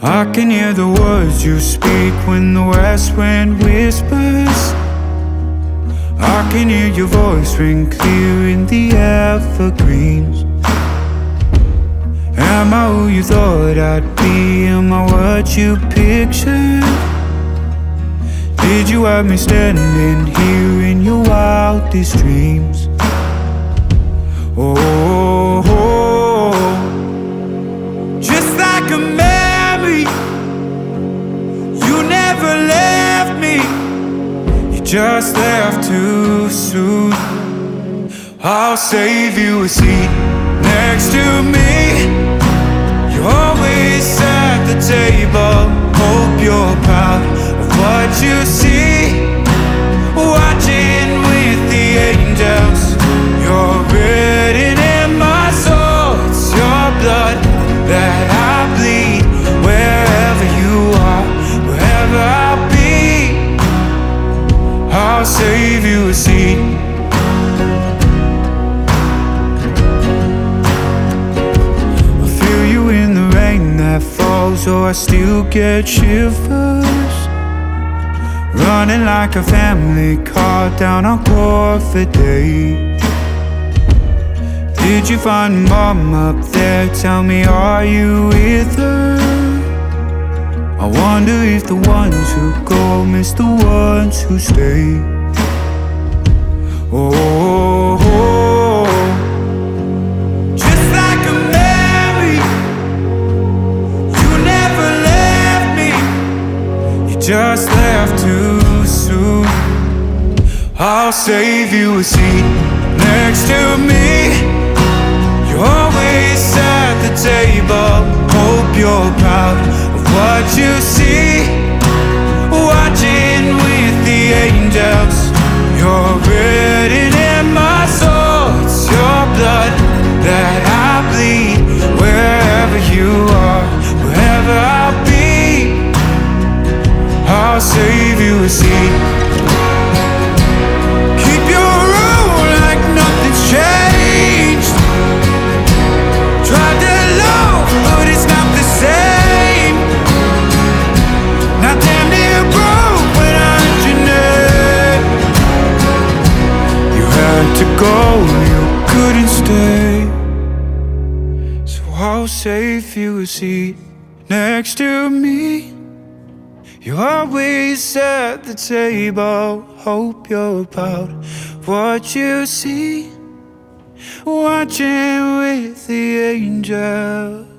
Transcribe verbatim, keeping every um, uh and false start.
I can hear the words you speak when the west wind whispers. I can hear your voice ring clear in the evergreens. Am I who you thought I'd be? Am I what you pictured? Did you have me standing here in your wildest dreams? Oh, oh, oh. Just like a memory, you never left me. You just left too soon. I'll save you a seat next to me. You're always at the table. Hope you're proud of what you see. Watching with the angels. You're written in my soul. It's your blood that I bleed. Wherever you are, wherever I'll be, I'll save you a seat. So I still get shivers, running like a family car down on Corford Day. Did you find mom up there? Tell me, are you with her? I wonder if the ones who go miss the ones who stay. Oh, oh, oh. Just like a just left too soon. I'll save you a seat next to me. You're always at the table. Hope you're proud of what you see. Watching with the angels. You're written in my soul. It's your blood that I bleed. Wherever you are, wherever I'll be, I'll save you a seat. Keep your room like nothing's changed. Tried to low, but it's not the same. Now damn near broke when I heard your name. You had to go, you couldn't stay. So I'll save you a seat next to me. You're always at the table. Hope you're proud of what you see. Watching with the angels.